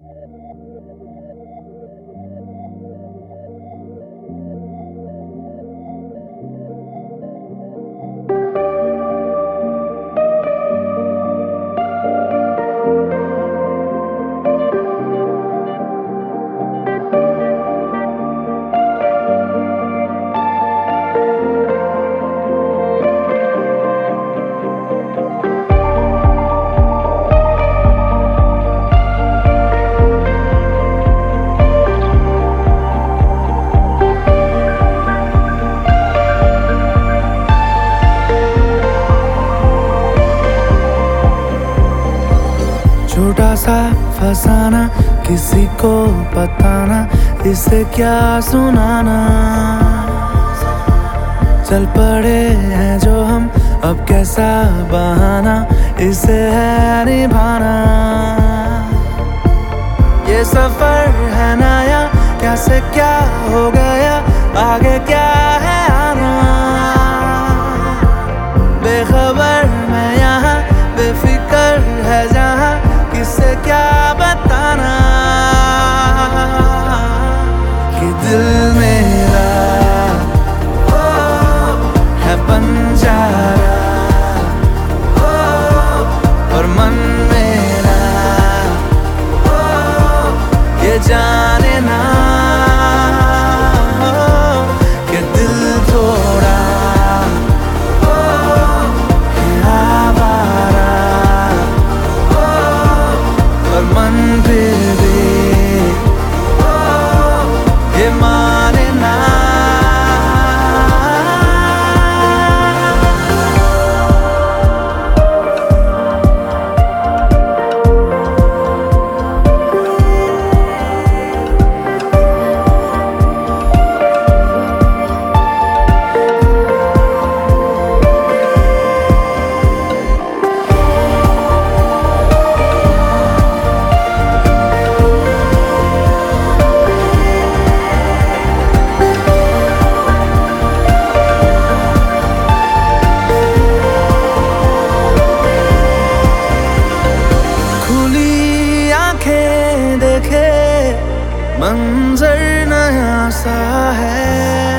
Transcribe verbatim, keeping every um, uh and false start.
छोटा सा फसाना, किसी को बताना, इसे क्या सुनाना। चल पड़े हैं जो हम, अब कैसा बहाना इसे है निभाना। ये सफर है नया, कैसे क्या हो गया, आगे क्या है आना। बेखबर मैं यहाँ, बेफिक्र है जहाँ, किसे क्या बताना कि दिल मेरा ओ, है बंजारा ओ, और मन मेरा ओ, ये जाने ना ओ, कि दिल थोड़ा मन फिर भी ये माने ना। मंजर नया सा है।